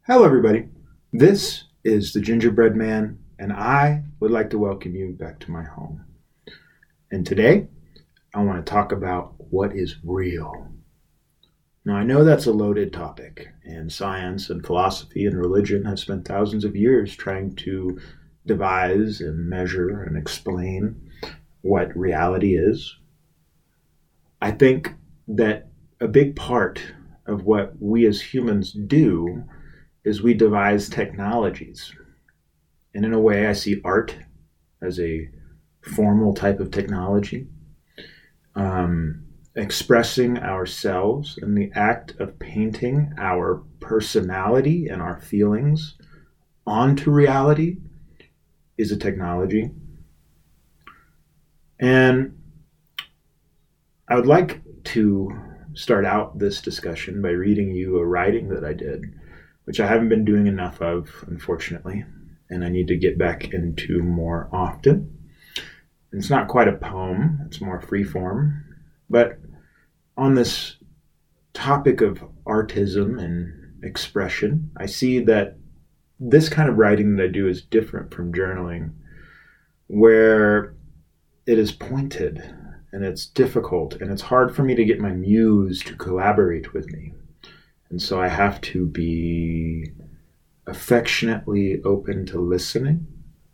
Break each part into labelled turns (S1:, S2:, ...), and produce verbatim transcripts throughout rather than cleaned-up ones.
S1: Hello, everybody. This is the Gingerbread Man, and I would like to welcome you back to my home. And today, I want to talk about what is real. Now, I know that's a loaded topic, and science and philosophy and religion have spent thousands of years trying to devise and measure and explain what reality is. I think that a big part of what we as humans do is we devise technologies. And in a way, I see art as a formal type of technology, um, expressing ourselves in the act of painting our personality and our feelings onto reality is a technology. And I would like to start out this discussion by reading you a writing that I did, which I haven't been doing enough of, unfortunately, and I need to get back into more often. And it's not quite a poem, it's more free form, but on this topic of artism and expression, I see that this kind of writing that I do is different from journaling, where it is pointed and it's difficult and it's hard for me to get my muse to collaborate with me. And so I have to be affectionately open to listening,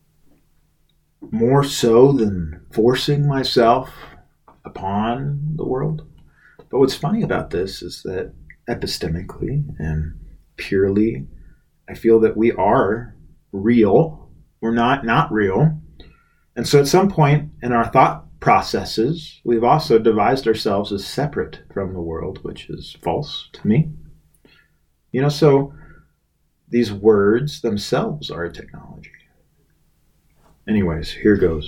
S1: more so than forcing myself upon the world. But what's funny about this is that epistemically and purely, I feel that we are real. We're not not real. And so at some point in our thought processes, we've also devised ourselves as separate from the world, which is false to me. You know, so these words themselves are a technology. Anyways, here goes.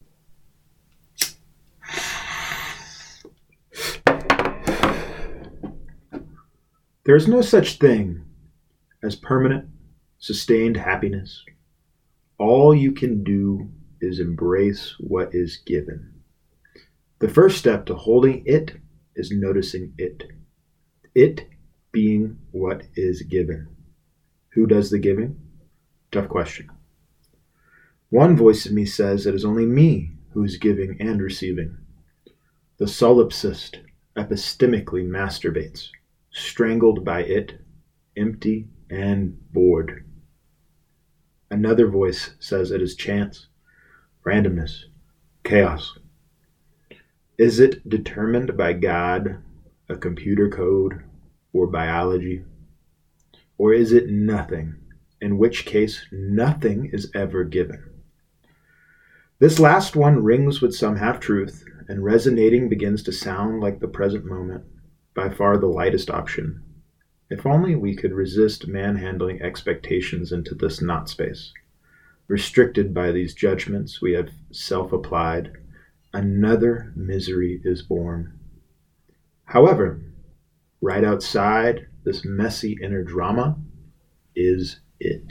S1: There is no such thing as permanent, sustained happiness. All you can do is embrace what is given. The first step to holding it is noticing it. It being what is given. Who does the giving? Tough question. One voice in me says it is only me who is giving and receiving. The solipsist epistemically masturbates, strangled by it, empty and bored. Another voice says it is chance, randomness, chaos. Is it determined by God, a computer code, or biology? Or is it nothing, in which case nothing is ever given? This last one rings with some half-truth, and resonating begins to sound like the present moment, by far the lightest option. If only we could resist manhandling expectations into this not space. Restricted by these judgments we have self-applied, another misery is born. However, right outside this messy inner drama is it.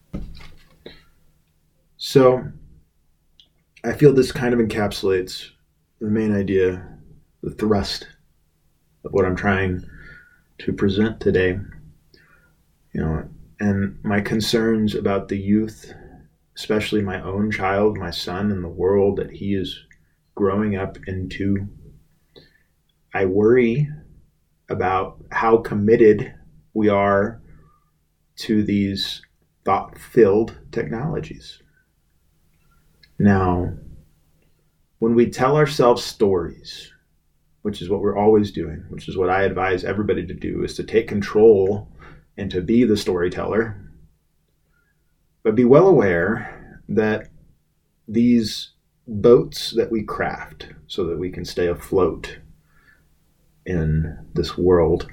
S1: So, I feel this kind of encapsulates the main idea, the thrust of what I'm trying to present today. You know, and my concerns about the youth, especially my own child, my son, and the world that he is growing up into. I worry about how committed we are to these thought-filled technologies. Now, when we tell ourselves stories, which is what we're always doing, which is what I advise everybody to do, is to take control and to be the storyteller, but be well aware that these boats that we craft so that we can stay afloat in this world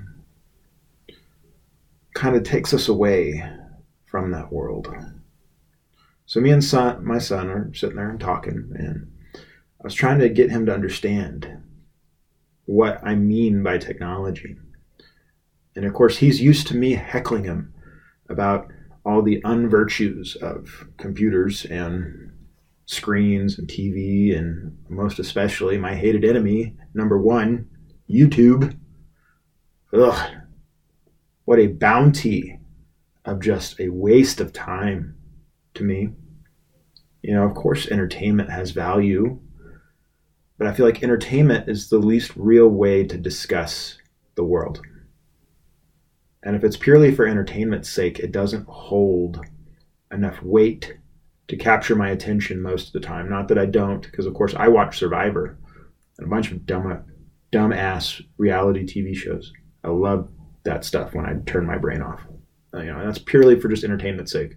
S1: kind of takes us away from that world. So me and son, my son are sitting there and talking, and I was trying to get him to understand what I mean by technology. And of course, he's used to me heckling him about all the unvirtues of computers and screens and T V, and most especially my hated enemy, number one, YouTube. Ugh, what a bounty of just a waste of time to me. You know, of course, entertainment has value, but I feel like entertainment is the least real way to discuss the world. And if it's purely for entertainment's sake, it doesn't hold enough weight to capture my attention most of the time. Not that I don't, because of course I watch Survivor and a bunch of dumb, dumb-ass reality T V shows. I love that stuff when I turn my brain off. You know, that's purely for just entertainment's sake.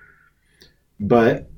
S1: But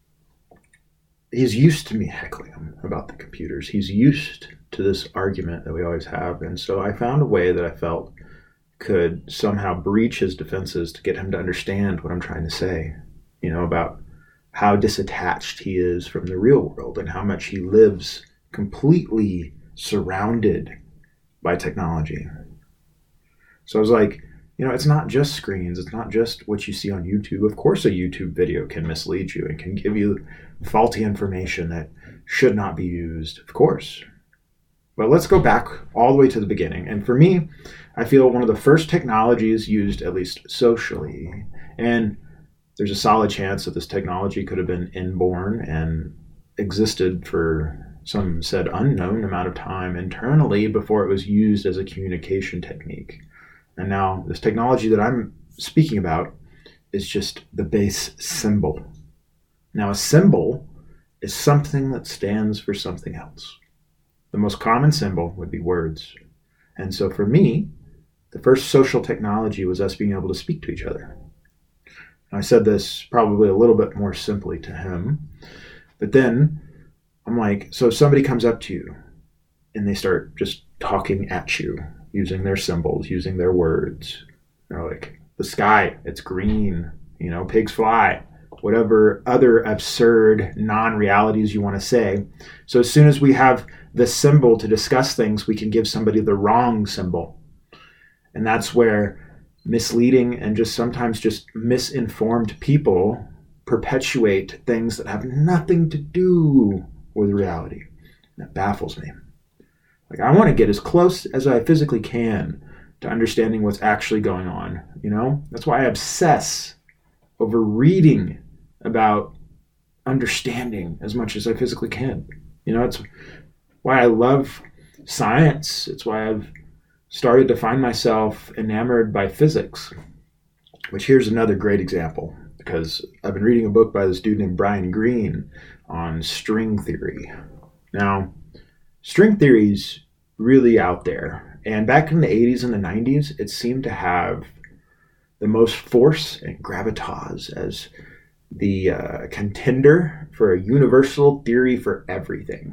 S1: he's used to me heckling him about the computers. He's used to this argument that we always have. And so I found a way that I felt could somehow breach his defenses to get him to understand what I'm trying to say, you know, about how disattached he is from the real world and how much he lives completely surrounded by technology. So I was like, you know, it's not just screens. It's not just what you see on YouTube. Of course, a YouTube video can mislead you and can give you faulty information that should not be used, of course. But let's go back all the way to the beginning. And for me, I feel one of the first technologies used, at least socially, and there's a solid chance that this technology could have been inborn and existed for some said unknown amount of time internally before it was used as a communication technique. And now this technology that I'm speaking about is just the base symbol. Now a symbol is something that stands for something else. The most common symbol would be words. And so for me, the first social technology was us being able to speak to each other. I said this probably a little bit more simply to him, but then I'm like, so somebody comes up to you and they start just talking at you using their symbols, using their words. They're like, the sky, it's green, you know, pigs fly, whatever other absurd non-realities you want to say. So as soon as we have the symbol to discuss things, we can give somebody the wrong symbol. And that's where misleading and just sometimes just misinformed people perpetuate things that have nothing to do with reality. That baffles me. Like, I want to get as close as I physically can to understanding what's actually going on, you know? That's why I obsess over reading about understanding as much as I physically can. You know, it's why I love science. It's why I've started to find myself enamored by physics, which here's another great example, because I've been reading a book by this dude named Brian Greene on string theory. Now, string theory's really out there, and back in the eighties and the nineties, it seemed to have the most force and gravitas as the uh, contender for a universal theory for everything.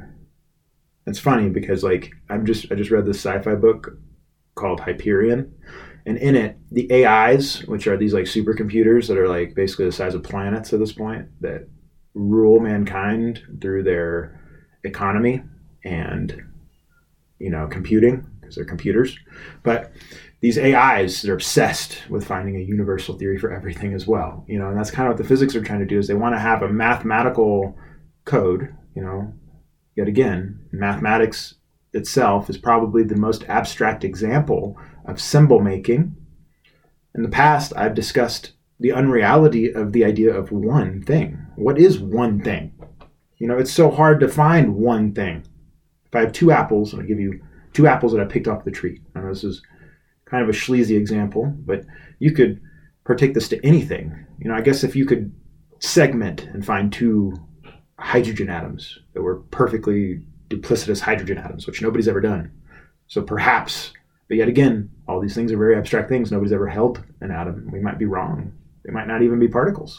S1: It's funny because, like, I'm just I just read this sci-fi book called Hyperion, and in it, the A Is, which are these like supercomputers that are like basically the size of planets at this point, that rule mankind through their economy and, you know, computing, because they're computers. But these A Is, they're obsessed with finding a universal theory for everything as well, you know, and that's kind of what the physics are trying to do, is they want to have a mathematical code, you know. Yet again, mathematics itself is probably the most abstract example of symbol making. In the past, I've discussed the unreality of the idea of one thing. What is one thing? You know, it's so hard to find one thing. If I have two apples, and I give you two apples that I picked off the tree. I know this is kind of a sleazy example, but you could partake this to anything. You know, I guess if you could segment and find two hydrogen atoms that were perfectly duplicitous hydrogen atoms, which nobody's ever done. So perhaps, but yet again, all these things are very abstract things. Nobody's ever held an atom. We might be wrong. They might not even be particles.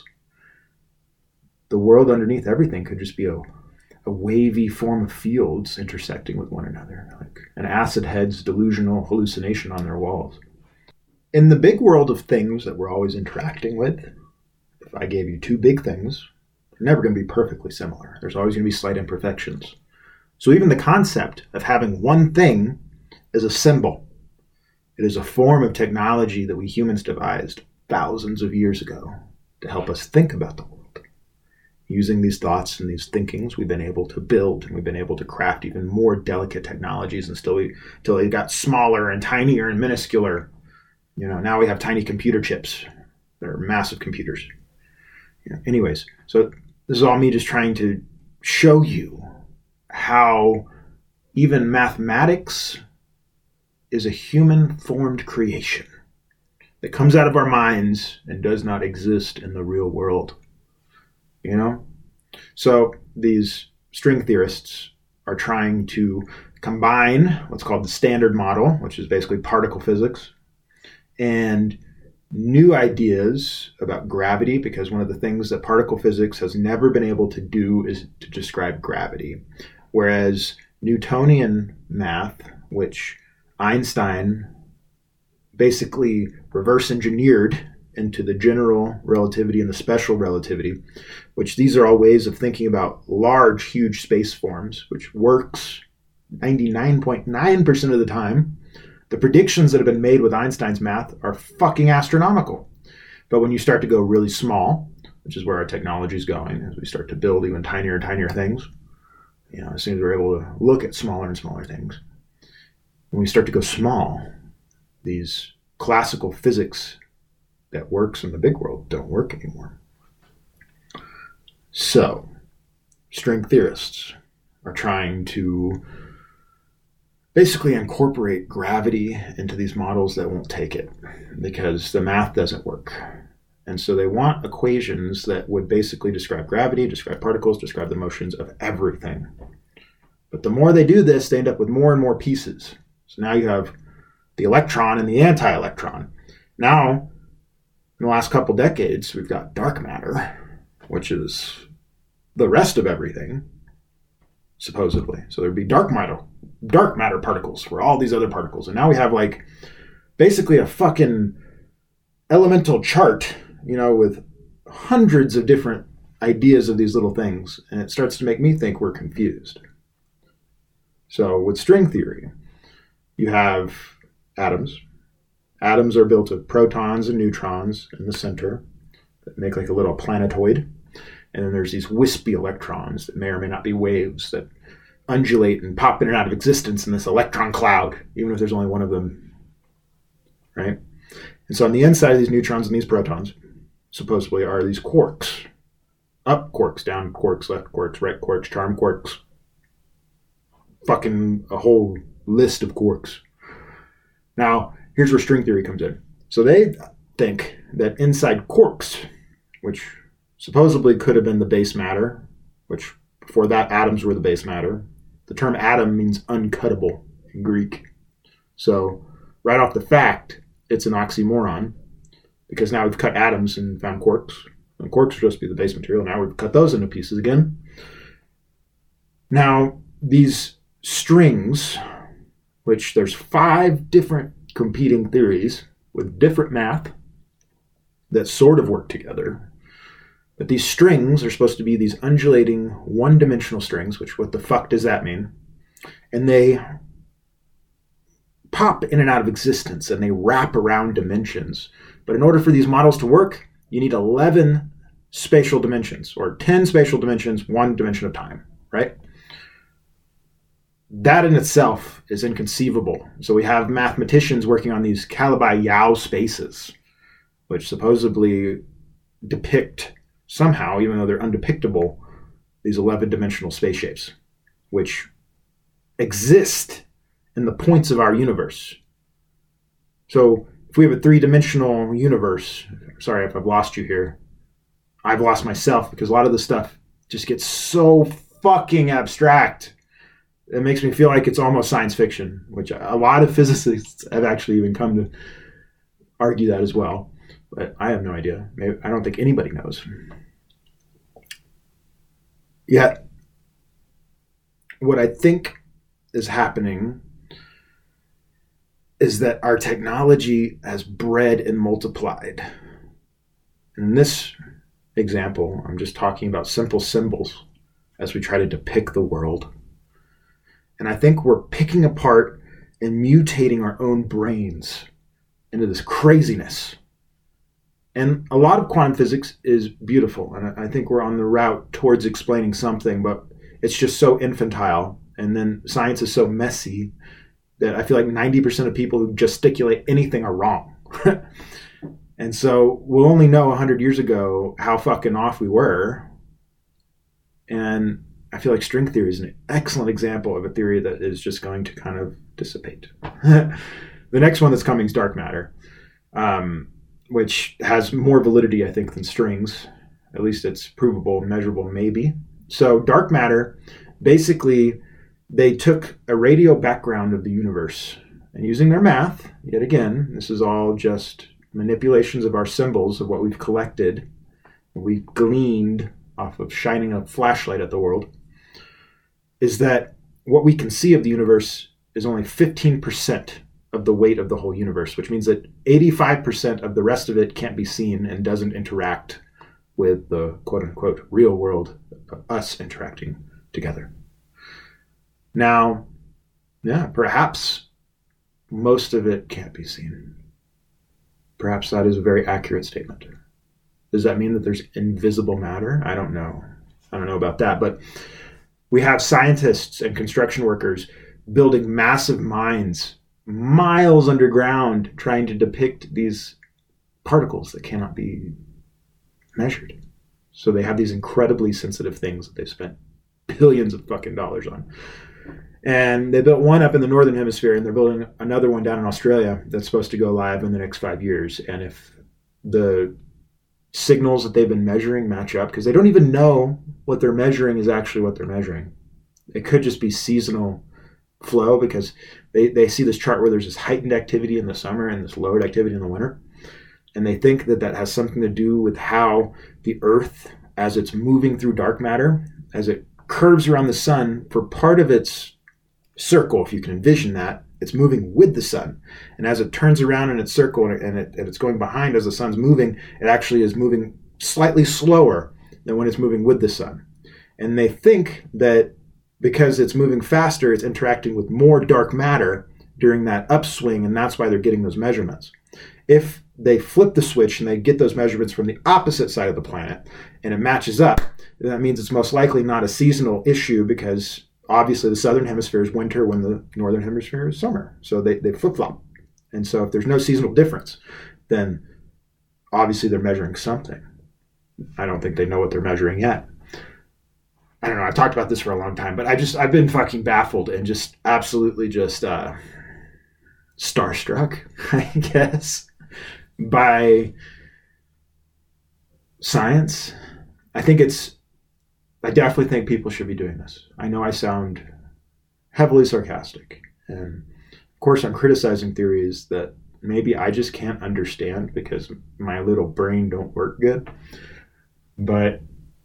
S1: The world underneath everything could just be a, a wavy form of fields intersecting with one another, like an acid head's delusional hallucination on their walls. In the big world of things that we're always interacting with, if I gave you two big things, they're never going to be perfectly similar. There's always going to be slight imperfections. So even the concept of having one thing is a symbol. It is a form of technology that we humans devised thousands of years ago to help us think about the world. Using these thoughts and these thinkings, we've been able to build, and we've been able to craft even more delicate technologies until we, until they got smaller and tinier and minuscular. You know, now we have tiny computer chips. They're massive computers. Yeah. Anyways, so this is all me just trying to show you how even mathematics is a human-formed creation that comes out of our minds and does not exist in the real world. You know? So these string theorists are trying to combine what's called the Standard Model, which is basically particle physics, and new ideas about gravity, because one of the things that particle physics has never been able to do is to describe gravity. Whereas Newtonian math, which Einstein basically reverse engineered into the general relativity and the special relativity, which these are all ways of thinking about large, huge space forms, which works ninety-nine point nine percent of the time. The predictions that have been made with Einstein's math are fucking astronomical. But when you start to go really small, which is where our technology is going, as we start to build even tinier and tinier things, you know, as soon as we're able to look at smaller and smaller things, when we start to go small, these classical physics that works in the big world don't work anymore. So, string theorists are trying to basically incorporate gravity into these models that won't take it because the math doesn't work. And so they want equations that would basically describe gravity, describe particles, describe the motions of everything. But the more they do this, they end up with more and more pieces. So now you have the electron and the anti-electron. Now, in the last couple decades, we've got dark matter, which is the rest of everything, supposedly. So there'd be dark matter, dark matter particles for all these other particles. And now we have like basically a fucking elemental chart, you know, with hundreds of different ideas of these little things. And it starts to make me think we're confused. So with string theory, you have atoms. Atoms are built of protons and neutrons in the center that make like a little planetoid. And then there's these wispy electrons that may or may not be waves that undulate and pop in and out of existence in this electron cloud, even if there's only one of them, right? And so on the inside of these neutrons and these protons, supposedly, are these quarks. Up quarks, down quarks, left quarks, right quarks, charm quarks. Fucking a whole list of quarks. Now, here's where string theory comes in. So they think that inside quarks, which supposedly could have been the base matter, which before that atoms were the base matter. The term atom means uncuttable in Greek. So right off the fact, it's an oxymoron because now we've cut atoms and found quarks. And quarks are supposed to be the base material. Now we've cut those into pieces again. Now, these strings, which there's five different competing theories with different math that sort of work together. But these strings are supposed to be these undulating one-dimensional strings, which what the fuck does that mean? And they pop in and out of existence and they wrap around dimensions. But in order for these models to work, you need eleven spatial dimensions, or ten spatial dimensions, one dimension of time, right? That in itself is inconceivable. So we have mathematicians working on these Calabi-Yau spaces, which supposedly depict somehow, even though they're undepictable, these eleven-dimensional space shapes, which exist in the points of our universe. So if we have a three-dimensional universe, sorry if I've lost you here, I've lost myself because a lot of this stuff just gets so fucking abstract. It makes me feel like it's almost science fiction, which a lot of physicists have actually even come to argue that as well. But I have no idea. Maybe, I don't think anybody knows. Yet, what I think is happening is that our technology has bred and multiplied. In this example, I'm just talking about simple symbols as we try to depict the world. And I think we're picking apart and mutating our own brains into this craziness. And a lot of quantum physics is beautiful, and I think we're on the route towards explaining something, but it's just so infantile, and then science is so messy that I feel like ninety percent of people who gesticulate anything are wrong. And so we'll only know one hundred years ago how fucking off we were. And I feel like string theory is an excellent example of a theory that is just going to kind of dissipate. The next one that's coming is dark matter, um, which has more validity, I think, than strings. At least it's provable, measurable, maybe. So dark matter, basically, they took a radio background of the universe and using their math, yet again, this is all just manipulations of our symbols of what we've collected, we've gleaned off of shining a flashlight at the world, is that what we can see of the universe is only fifteen percent of the weight of the whole universe, which means that eighty-five percent of the rest of it can't be seen and doesn't interact with the quote-unquote real world of us interacting together. Now, yeah, perhaps most of it can't be seen. Perhaps that is a very accurate statement. Does that mean that there's invisible matter? I don't know. I don't know about that. But we have scientists and construction workers building massive mines miles underground trying to depict these particles that cannot be measured. So they have these incredibly sensitive things that they've spent billions of fucking dollars on. And they built one up in the northern hemisphere, and they're building another one down in Australia that's supposed to go live in the next five years. And if the signals that they've been measuring match up, because they don't even know what they're measuring is actually what they're measuring. It could just be seasonal flow, because they, they see this chart where there's this heightened activity in the summer and this lowered activity in the winter. And they think that that has something to do with how the Earth, as it's moving through dark matter, as it curves around the sun for part of its circle, if you can envision that, it's moving with the sun. And as it turns around in its circle and, it, and, it, and it's going behind as the sun's moving, it actually is moving slightly slower than when it's moving with the sun. And they think that because it's moving faster, it's interacting with more dark matter during that upswing, and that's why they're getting those measurements. If they flip the switch and they get those measurements from the opposite side of the planet and it matches up, that means it's most likely not a seasonal issue, because obviously the southern hemisphere is winter when the northern hemisphere is summer. So they, they flip-flop. And so if there's no seasonal difference, then obviously they're measuring something. I don't think they know what they're measuring yet. I don't know. I've talked about this for a long time, but I just, I've been fucking baffled and just absolutely just uh, starstruck, I guess, by science. I think it's, I definitely think people should be doing this. I know I sound heavily sarcastic. And of course I'm criticizing theories that maybe I just can't understand because my little brain don't work good. But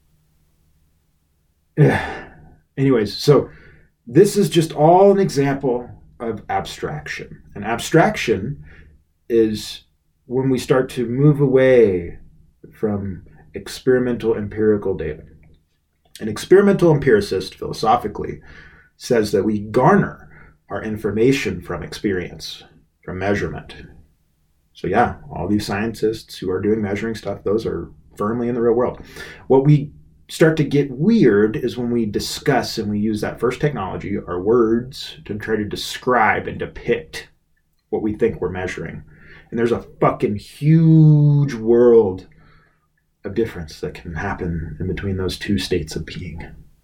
S1: anyways, so this is just all an example of abstraction. And abstraction is when we start to move away from experimental empirical data. An experimental empiricist, philosophically, says that we garner our information from experience, from measurement. So yeah, all these scientists who are doing measuring stuff, those are firmly in the real world. What we start to get weird is when we discuss and we use that first technology, our words, to try to describe and depict what we think we're measuring. And there's a fucking huge world of difference that can happen in between those two states of being.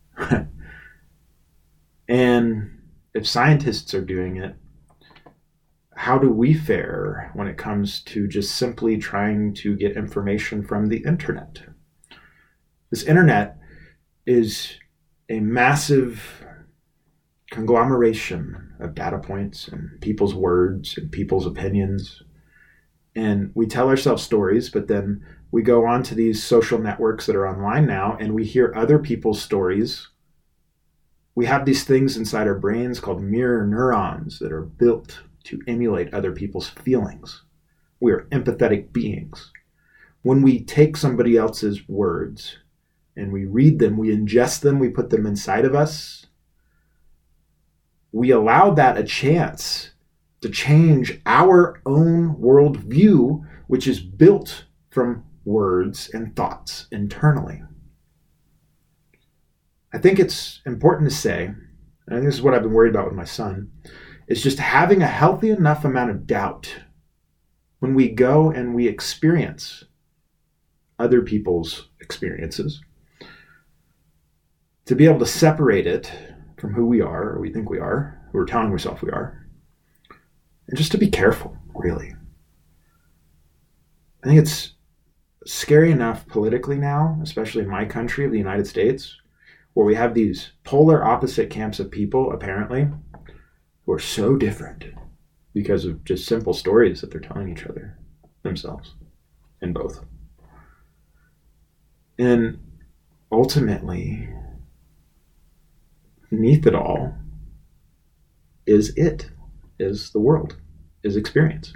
S1: And if scientists are doing it, how do we fare when it comes to just simply trying to get information from the internet? This internet is a massive conglomeration of data points and people's words and people's opinions. And we tell ourselves stories, but then we go on to these social networks that are online now and we hear other people's stories. We have these things inside our brains called mirror neurons that are built to emulate other people's feelings. We are empathetic beings. When we take somebody else's words and we read them, we ingest them, we put them inside of us, we allow that a chance to change our own worldview, which is built from words and thoughts internally. I think it's important to say, and I think this is what I've been worried about with my son, is just having a healthy enough amount of doubt when we go and we experience other people's experiences, to be able to separate it from who we are, or we think we are, who we're telling ourselves we are, and just to be careful, really. I think it's scary enough politically now, especially in my country of the United States, where we have these polar opposite camps of people, apparently, who are so different because of just simple stories that they're telling each other, themselves, and both. And ultimately, beneath it all is it, is the world, is experience.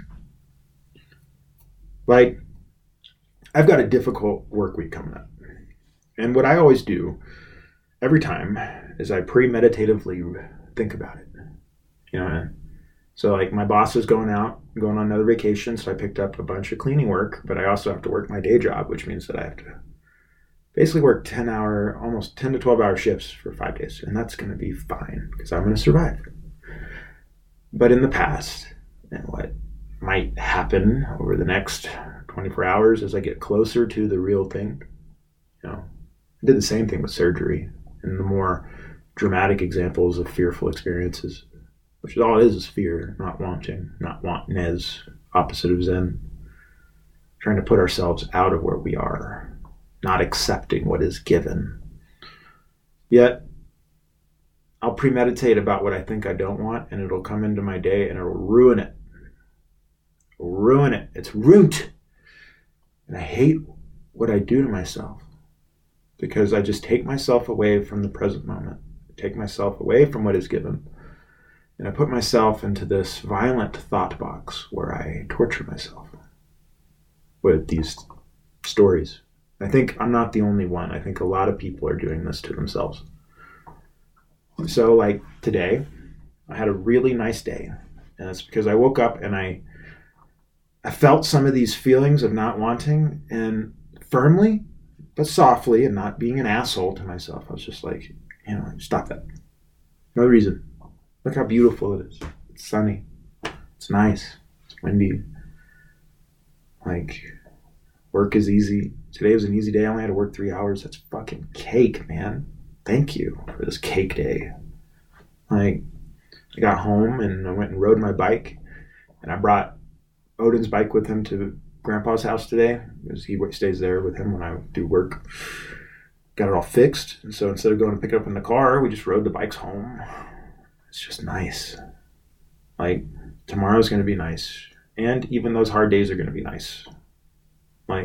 S1: Like, I've got a difficult work week coming up. And what I always do every time is I premeditatively think about it. You know, so like my boss is going out, going on another vacation, so I picked up a bunch of cleaning work, but I also have to work my day job, which means that I have to basically work ten hour, almost ten to twelve hour shifts for five days. And that's going to be fine because I'm going to survive. But in the past, and what might happen over the next twenty-four hours as I get closer to the real thing, you know, I did the same thing with surgery and the more dramatic examples of fearful experiences, which is all it is, is fear, not wanting, not wantness, opposite of Zen. Trying to put ourselves out of where we are, not accepting what is given. Yet, I'll premeditate about what I think I don't want, and it'll come into my day and it'll ruin it. It'll ruin it. It's ruined. And I hate what I do to myself because I just take myself away from the present moment. I take myself away from what is given. And I put myself into this violent thought box where I torture myself with these stories. I think I'm not the only one. I think a lot of people are doing this to themselves. So like today, I had a really nice day. And it's because I woke up and I I felt some of these feelings of not wanting, and firmly, but softly, and not being an asshole to myself, I was just like, you know, stop that. No reason. Look how beautiful it is. It's sunny. It's nice. It's windy. Like, work is easy. Today was an easy day. I only had to work three hours. That's fucking cake, man. Thank you for this cake day. Like, I got home and I went and rode my bike, and I brought Odin's bike with him to Grandpa's house today because he stays there with him when I do work. Got it all fixed, and so instead of going to pick it up in the car, we just rode the bikes home. It's just nice. Like, tomorrow's going to be nice, and even those hard days are going to be nice. Like,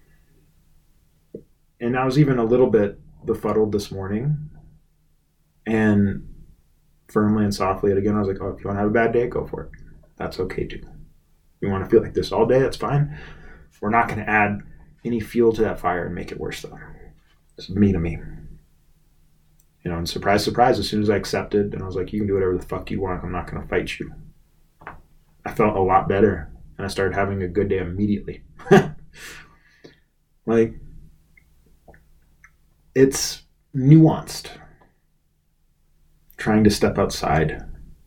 S1: and I was even a little bit befuddled this morning, and firmly and softly, and again, I was like, oh, if you want to have a bad day, go for it. That's okay too. If you want to feel like this all day, that's fine. We're not going to add any fuel to that fire and make it worse, though. It's me to me. You know, and surprise, surprise, as soon as I accepted, and I was like, you can do whatever the fuck you want. I'm not going to fight you. I felt a lot better, and I started having a good day immediately. Like, it's nuanced. Trying to step outside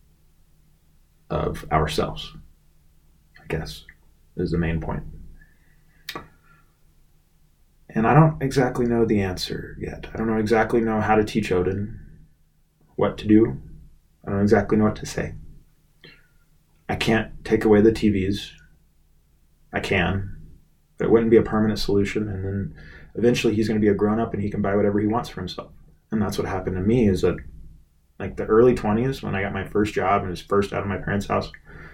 S1: of ourselves, I guess, is the main point. And I don't exactly know the answer yet. I don't know exactly know how to teach Odin what to do. I don't exactly know what to say. I can't take away the T Vs. I can, but it wouldn't be a permanent solution. And then eventually he's going to be a grown-up and he can buy whatever he wants for himself. And that's what happened to me, is that like the early twenties, when I got my first job and was first out of my parents' house,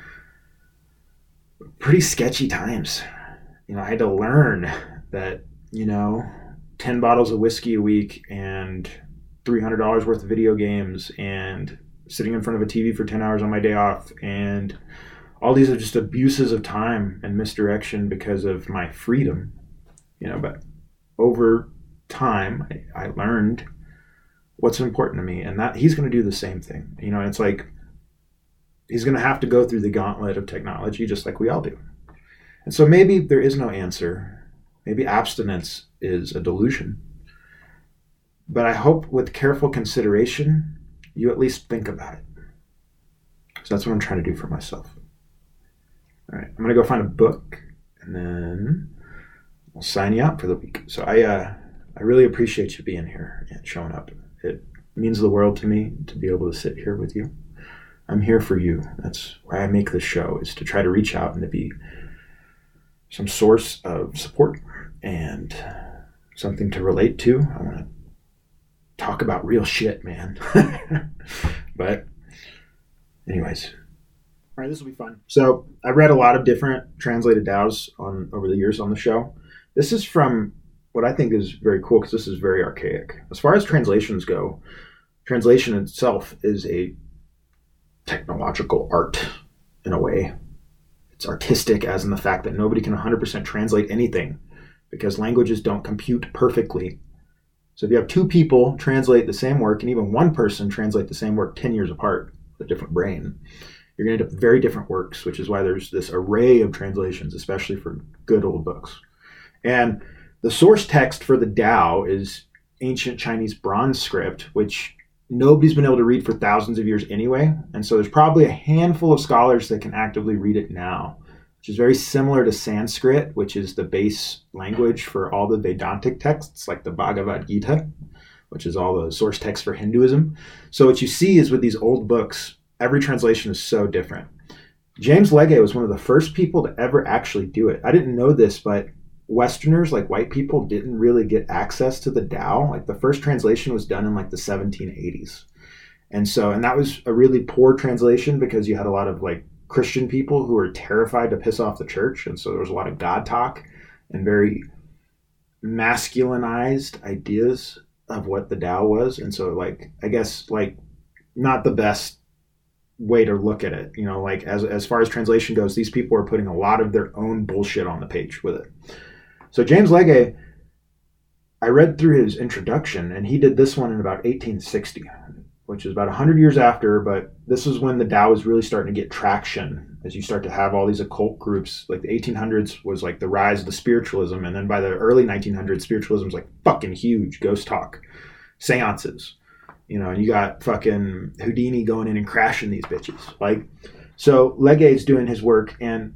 S1: pretty sketchy times. You know, I had to learn that, you know, ten bottles of whiskey a week and three hundred dollars worth of video games and sitting in front of a T V for ten hours on my day off, and all these are just abuses of time and misdirection because of my freedom, you know. But over time, I, I learned what's important to me, and that he's going to do the same thing. You know, it's like he's going to have to go through the gauntlet of technology just like we all do. And so maybe there is no answer. Maybe abstinence is a delusion. But I hope with careful consideration, you at least think about it. So that's what I'm trying to do for myself. All right, I'm going to go find a book, and then I'll sign you out for the week. So I uh, I really appreciate you being here and showing up. It means the world to me to be able to sit here with you. I'm here for you. That's why I make this show, is to try to reach out and to be some source of support and something to relate to. I want to talk about real shit, man. But anyways, all right, this will be fun. So I've read a lot of different translated D A Os on over the years on the show. This is from what I think is very cool, because this is very archaic. As far as translations go, translation itself is a technological art in a way. It's artistic, as in the fact that nobody can one hundred percent translate anything because languages don't compute perfectly. So if you have two people translate the same work, and even one person translate the same work ten years apart with a different brain, you're going to end up with very different works, which is why there's this array of translations, especially for good old books. And the source text for the Tao is ancient Chinese bronze script, which nobody's been able to read for thousands of years anyway. And so there's probably a handful of scholars that can actively read it now, which is very similar to Sanskrit, which is the base language for all the Vedantic texts, like the Bhagavad Gita, which is all the source text for Hinduism. So what you see is with these old books, every translation is so different. James Legge was one of the first people to ever actually do it. I didn't know this, but Westerners, like white people, didn't really get access to the Tao. Like the first translation was done in like the seventeen eighties. And so, and that was a really poor translation because you had a lot of like Christian people who were terrified to piss off the church. And so there was a lot of God talk and very masculinized ideas of what the Tao was. And so like, I guess like not the best way to look at it. You know, like as, as far as translation goes, these people are putting a lot of their own bullshit on the page with it. So James Legge, I read through his introduction, and he did this one in about eighteen sixty, which is about one hundred years after, but this is when the Tao was really starting to get traction, as you start to have all these occult groups. Like the eighteen hundreds was like the rise of the spiritualism, and then by the early nineteen hundreds, spiritualism was like fucking huge, ghost talk, seances, you know, and you got fucking Houdini going in and crashing these bitches. Like, so Legge's doing his work, and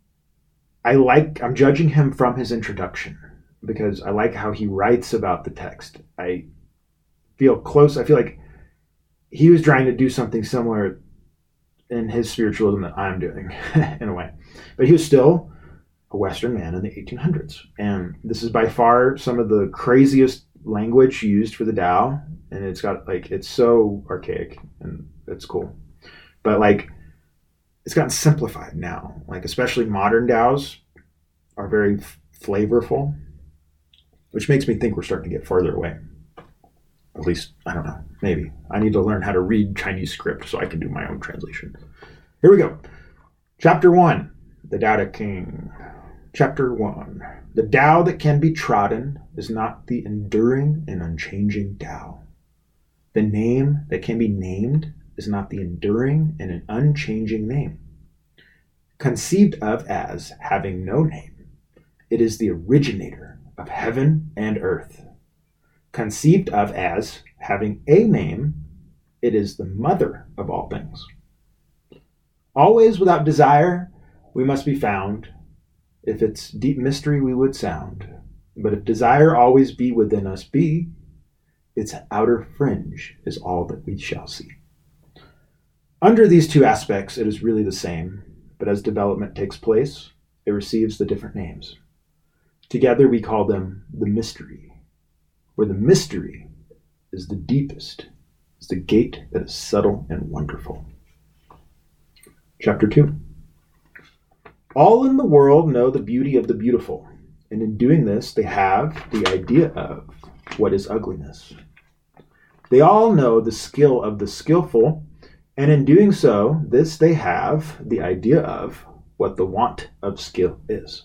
S1: I like, I'm judging him from his introduction because I like how he writes about the text. I feel close. I feel like he was trying to do something similar in his spiritualism that I'm doing in a way, but he was still a Western man in the eighteen hundreds. And this is by far some of the craziest language used for the Tao. And it's got like, it's so archaic and it's cool, but like, it's gotten simplified now. Like, especially modern D A Os are very f- flavorful, which makes me think we're starting to get farther away. At least, I don't know, maybe. I need to learn how to read Chinese script so I can do my own translation. Here we go. Chapter one, the Tao Te King. Chapter one, the Tao that can be trodden is not the enduring and unchanging Tao. The name that can be named is not the enduring and an unchanging name. Conceived of as having no name, it is the originator of heaven and earth. Conceived of as having a name, it is the mother of all things. Always without desire, we must be found. If its deep mystery we would sound. But if desire always be within us be, its outer fringe is all that we shall see. Under these two aspects, it is really the same, but as development takes place, it receives the different names. Together we call them the mystery, where the mystery is the deepest, is the gate that is subtle and wonderful. Chapter two. All in the world know the beauty of the beautiful, and in doing this they have the idea of what is ugliness. They all know the skill of the skillful, and in doing so, this they have the idea of what the want of skill is.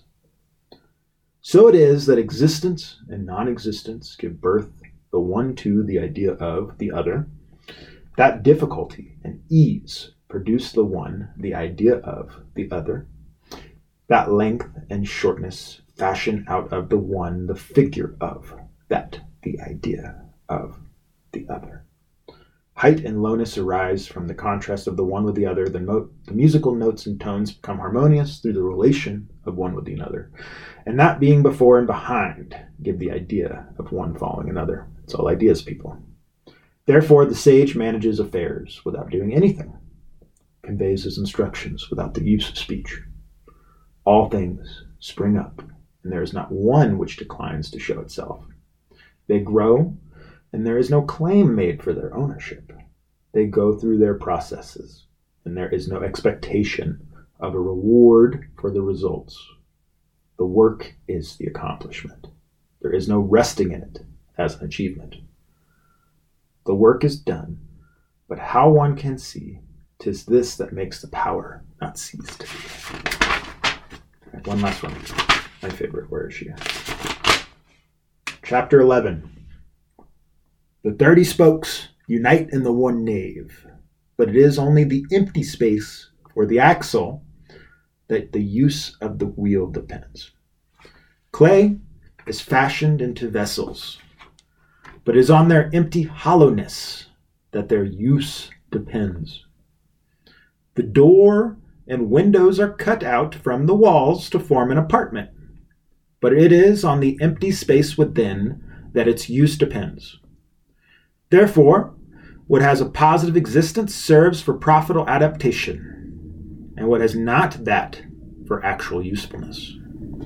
S1: So it is that existence and non-existence give birth the one to the idea of the other. That difficulty and ease produce the one the idea of the other. That length and shortness fashion out of the one the figure of that the idea of the other. Height and lowness arise from the contrast of the one with the other. The, mo- the musical notes and tones become harmonious through the relation of one with the other. And not being before and behind give the idea of one following another. It's all ideas, people. Therefore, the sage manages affairs without doing anything, conveys his instructions without the use of speech. All things spring up, and there is not one which declines to show itself. They grow, and there is no claim made for their ownership. They go through their processes, and there is no expectation of a reward for the results. The work is the accomplishment. There is no resting in it as an achievement. The work is done, but how one can see, 'tis this that makes the power not cease to be. Right, one last one. My favorite. Where is she? Chapter eleven. The thirty spokes unite in the one nave, but it is only the empty space for the axle that the use of the wheel depends. Clay is fashioned into vessels, but it is on their empty hollowness that their use depends. The door and windows are cut out from the walls to form an apartment, but it is on the empty space within that its use depends. Therefore, what has a positive existence serves for profitable adaptation, and what has not that for actual usefulness.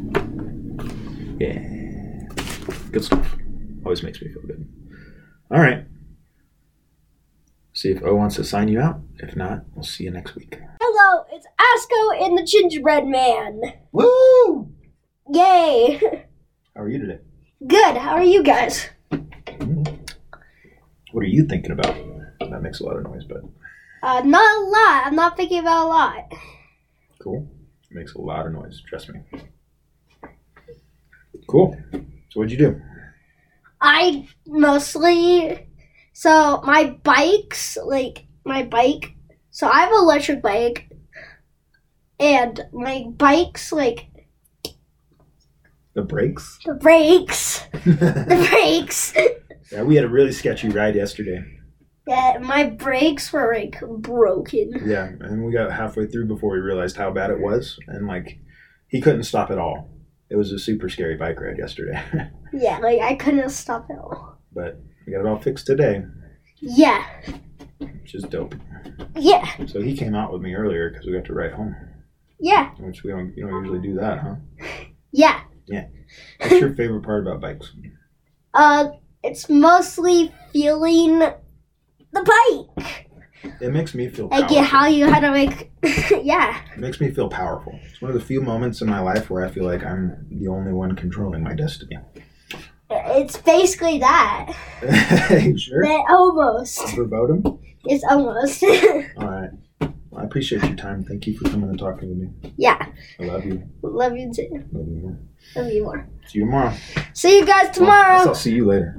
S1: Yeah. Good stuff. Always makes me feel good. All right. See if O wants to sign you out. If not, we'll see you next week.
S2: Hello, it's Asko and the Gingerbread Man.
S1: Woo!
S2: Yay!
S1: How are you today?
S2: Good, how are you guys?
S1: Mm-hmm. What are you thinking about? That makes a lot of noise, but...
S2: Uh, not a lot. I'm not thinking about a lot.
S1: Cool. It makes a lot of noise, trust me. Cool. So what'd you do?
S2: I mostly... So, my bikes, like, my bike... So, I have an electric bike. And my bike's, like...
S1: The brakes?
S2: The brakes. the brakes.
S1: Yeah, we had a really sketchy ride yesterday.
S2: Yeah, my brakes were, like, broken.
S1: Yeah, and we got halfway through before we realized how bad it was. And, like, he couldn't stop at all. It was a super scary bike ride yesterday.
S2: Yeah, like, I couldn't stop at all.
S1: But we got it all fixed today.
S2: Yeah.
S1: Which is dope.
S2: Yeah.
S1: So he came out with me earlier because we got to ride home.
S2: Yeah.
S1: Which we don't, you don't usually do that, huh?
S2: Yeah.
S1: Yeah. What's your favorite part about bikes?
S2: Uh, it's mostly feeling the bike.
S1: It makes me feel
S2: Like
S1: powerful.
S2: how you had to make, yeah.
S1: It makes me feel powerful. It's one of the few moments in my life where I feel like I'm the only one controlling my destiny.
S2: It's basically that.
S1: You sure?
S2: That almost.
S1: Verbatim?
S2: It's almost.
S1: All right. Well, I appreciate your time. Thank you for coming and talking with me.
S2: Yeah.
S1: I love you.
S2: Love you too.
S1: Love you more.
S2: Love you more.
S1: See you tomorrow.
S2: See you guys
S1: Well, I
S2: tomorrow.
S1: guess I'll see you later.